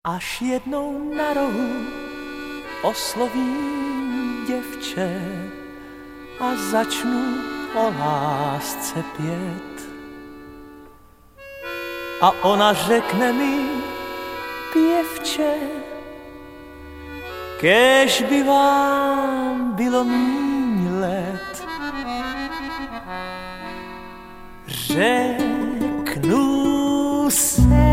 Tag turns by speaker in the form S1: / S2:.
S1: Až jednou na rohu oslovím děvče a začnu o lásce pět. A ona řekne mi, pěvče, kéž by vám bylo míň let. Řeknu se